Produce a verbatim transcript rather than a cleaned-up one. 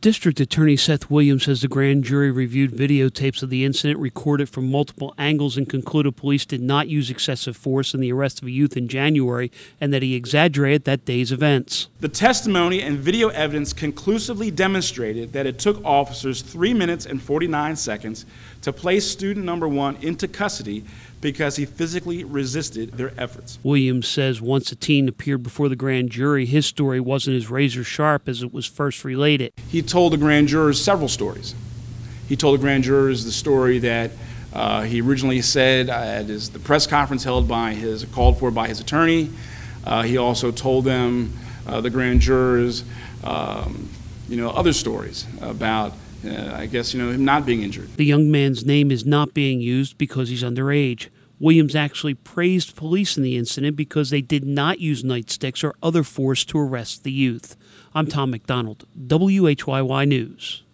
District Attorney Seth Williams says the grand jury reviewed videotapes of the incident recorded from multiple angles and concluded police did not use excessive force in the arrest of a youth in January and that he exaggerated that day's events. The testimony and video evidence conclusively demonstrated that it took officers three minutes and forty-nine seconds to place student number one into custody because he physically resisted their efforts. Williams says once the teen appeared before the grand jury, his story wasn't as razor sharp as it was first related. He told the grand jurors several stories. He told the grand jurors the story that uh, he originally said at his, the press conference held by his, called for by his attorney. Uh, he also told them, uh, the grand jurors, um, you know, other stories about Uh, I guess, you know, him not being injured. The young man's name is not being used because he's underage. Williams actually praised police in the incident because they did not use nightsticks or other force to arrest the youth. I'm Tom McDonald, W H Y Y News.